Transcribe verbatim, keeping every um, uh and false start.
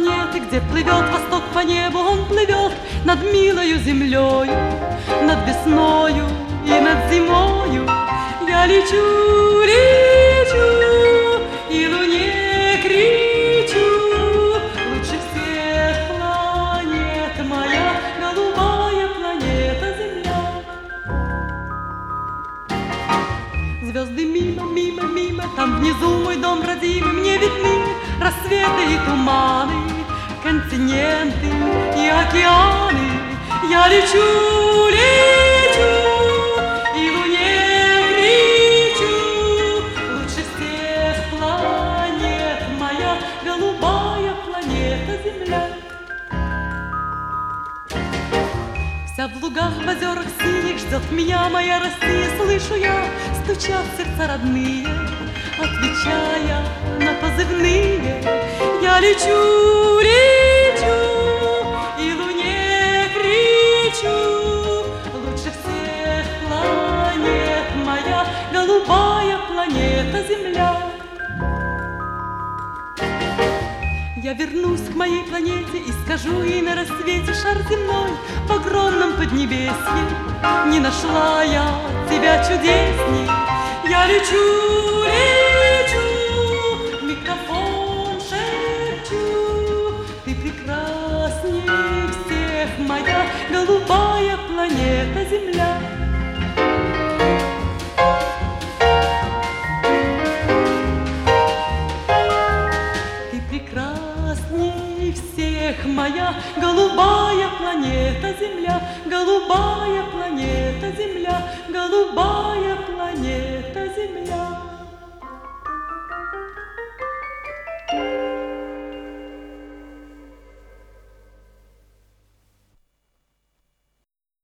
планеты, где плывет восток по небу, он плывет над милою землею, над весною и над зимою. Я лечу, лечу, и луне кричу: лучше всех планет моя голубая планета Земля. Звезды мимо, мимо, мимо, там внизу мой дом родимый, мне видны рассветы и туманы, континенты и океаны. Я лечу, лечу, и луне кричу: лучше всех планет моя голубая планета Земля. Вся в лугах, в озерах синих ждет меня моя Россия. Слышу я, стучат сердца родные, отвечая на позывные. Я лечу, лечу, и луне кричу: лучше всех планет моя голубая планета Земля. Я вернусь к моей планете и скажу ей на рассвете: шар земной в огромном поднебесье, не нашла я тебя чудесней. Я лечу, лечу, микрофон шепчу: ты прекрасней всех, моя голубая планета Земля. Ты прекрасней всех, моя голубая планета Земля, голубая планета Земля, голубая планета Земля.